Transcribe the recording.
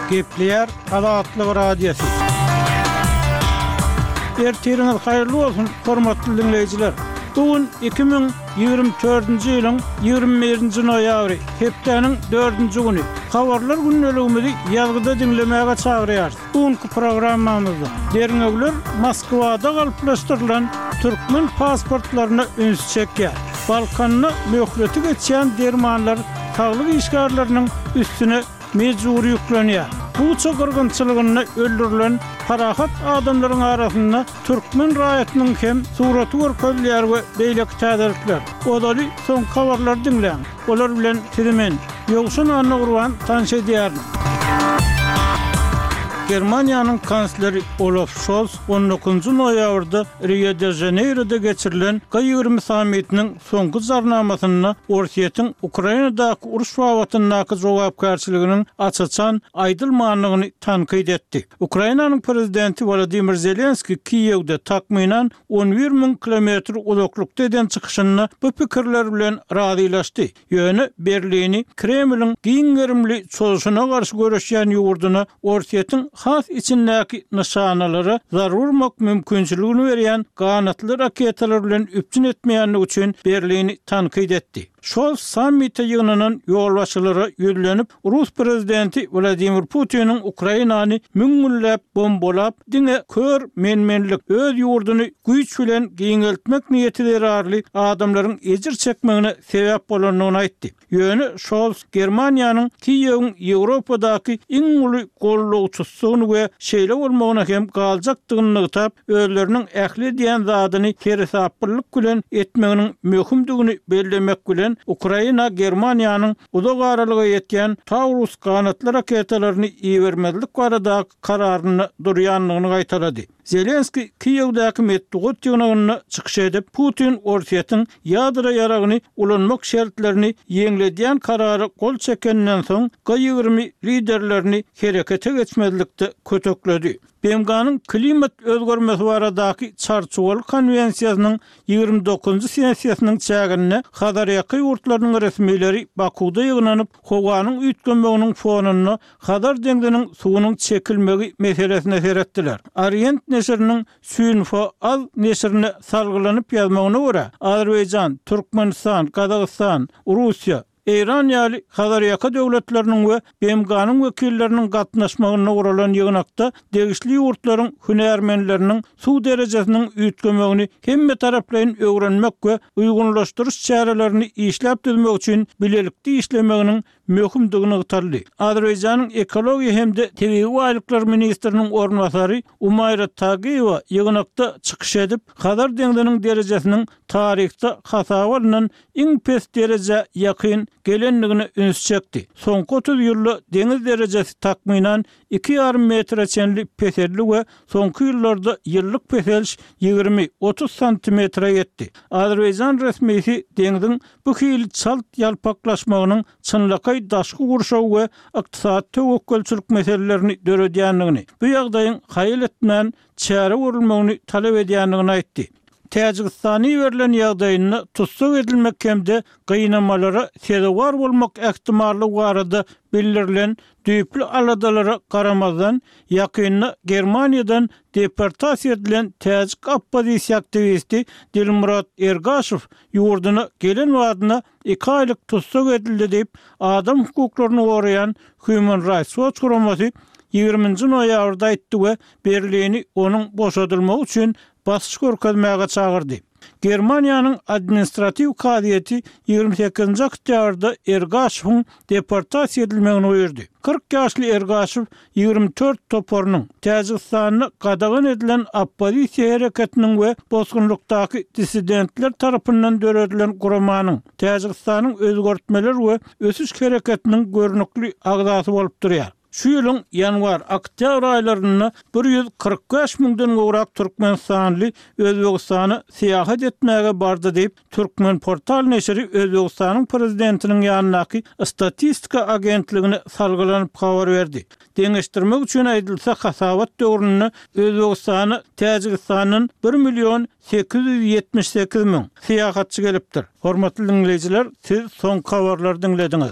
Gepler Azatlyk Radiosu. Ertiriniz hayırlı olsun hormatly dinleyijiler. Bugün 2024-nji ýylyň 21-nji noýabry, hepdeniň 4-nji güni. Habarlar günnäligimizi ýazgyda dinlemäge çagyrýar. Bugünkü programmamyzda derňegler Moskwada galyplaşdyrylan türkmen pasportlaryna üns çekýär. Balkanyny möhleti geçýän dermanlar taglyk işgärlerini üstüne mejburi ýüklenýär. Bu çogurgunçylygyny öldürilen parahat adamlaryň arasynda türkmen raýatynyň hem suraty görkezler we beýleki täzelikler. Odaly soň habarlar dinleň. Olar bilen tiremen ýogşun anna gurban tanşy edýär. Germaniýanyň kansleri Olaf Scholz 19-njy noýabrda Rio de Janeiro'da geçirilen G20 sammitiniň soňky zarnamasyny Orsiýetin Ukrainadaky uruş wawatynyň jogapkarçylygynyn açaçan aýdylmanlygyny tankyd etdi. Ukrainanyň prezidenti Volodymyr Zelenski Kiýewde takminan 11.000 kilometr uzaklykda eden çykyşyny bu pikirler bilen razylaşdy. Ýöne Berlini Kremliň giňerimli çözüşine garşy görüşýän ýurduny Orsiýetin has içindäki nişanalary zarurmak mümkinçiligini berýän ganatly raketalar bilen üpçün etmeýänligi üçin Berlini tankyd etdi. Scholz sammite ýygynyň ýolbaşçylary ýüzlenip Rus prezidenti Vladimir Putiniň Ukrainany müňüllep bombolap diňe kör menmenlik öz ýurduny güýç bilen giňeltmek niýetleri arly adamlaryň ejir çekmegine sebäp bolanyny aýtdy. Ýöne Scholz Germaniýanyň Kiýewiň Ýewropadaky iň uly gollawçysyny we şeýle bolmagyna hem galjakdygyny ýytap, özleriniň ähli diýen zadyny tersaplyk bilen etmeginiň möhümdigini bellemek bilen Ukraina Germaniýanyň uzak aralyga ýetgen Taurus ganatly raketalaryny iýermezlik barada kararyny durýanlygyny gaýtardy. Zelenski Kiýewdäki metdugot ýygynyny çykyş edip Putin Orsiýetin ýadra ýaragyny ulanmak şertlerini ýeňledýän karary gol çekenden soň G20 liderlerini herekete geçmezlikde kötekledi. BMG'nın klimat özgörmesi baradaky çarçuwaly konvensiýasynyň 29-njy sessiýasynyň çägine Hadarýaky ýurtlarynyň resmileri Bakuda ýygnanyp howanyň üýtgenmeginiň fonuny Hadar deňdiniň suwunyň çekilmegi meselesine seretdiler. Orient neşriniň Süinfo az neşrine salgylanyp ýazmagyna görä Azerbaýjan, Türkmenistan, Kazakystan, Russiýa, İran ýaly Hadarýaka döwletleriniň we BMG'nın wekilleriniň gatnaşmagyna guralan ýygnakda degişli ýurtlaryň hünärmenleriniň suw derejesiniň üýtgemegini hemme taraplaryň öwrenmek we uýgunlaşdyryş çärelerini işläp düzmek üçin bilelikli işlemeginiň möhümdigini gytardy. Azerbaýjanyň ekologiýa hemde tebii waýlyklar ministriniň ornwasary Umayra Tagiýewa ýygnakda çykyş edip Hadar deňdiniň derejesiniň tarihde hasawalynan iň pes dereje ýakyn gelenligini üns çekdi. Soňky 30 ýylda deňiz derejesi takminan 2,5 metre çenli peselli we soňky ýyllarda ýyllyk peseliş 20-30 santimetre ýetdi. Azerbaýjan resmisi deňiziň bu hili çalt ýalpaklaşmagynyň çynlakay daşky gurşaw we ykdysat tewekkelçilik meselelerini döredýänligini, bu ýagdaýyň haýyl etmän çäre görülmegini talap edýänligini aýtdy. Täjikistany berilen ýagdaýyny tutsak edilmek hemde gynamalara sebäp bolmak ähtimallygy barada bildirilen düýpli aladalara garamazdan ýakyny Germaniýadan deportasiýa edilen täjik oppozisiýa aktivisti Dilmurat Ergashew ýurduna gelen wadyna 2 aýlyk tutsak edildi diýip adam hukuklaryny goraýan Human Rights Watch guramasy 20-nji noýabrda aýtdy we Berlini onuň boşadylmagy üçin basyş görkezmäge çagyrdy. Germaniýanyň administrativ kadiýeti 28-nji oktýabrda Ergashewyň deportasiýa edilmegini öýürdi. 40 ýaşly Ergashew 24 toporunyň Täjikistanyny gadagan edilen oppozisiýa hereketiniň we bozgunlukdaky dissidentler tarapyndan döredilen guramanyň Täjikistanyň özgörtmeler we ösüş hereketiniň görnükli agzasy bolup durýar. Şu ýylyň ýanwar-oktýabr aýlaryna 145.000-den gowrak Türkmenistanly Özbegistany seýahat etmäge bardy diýip Türkmen portal neşri Özbegistanyň prezidentiniň ýanynaky statistika agentligine salgylanyp habar berdi. Deňeşdirmek üçin aýdylsa hasawat döwrüne Özbegistany Täjikistanyň 1.878.000 seýahatçy gelipdir. Hormatly dinleýijiler, siz soň habarlary dinlediňiz.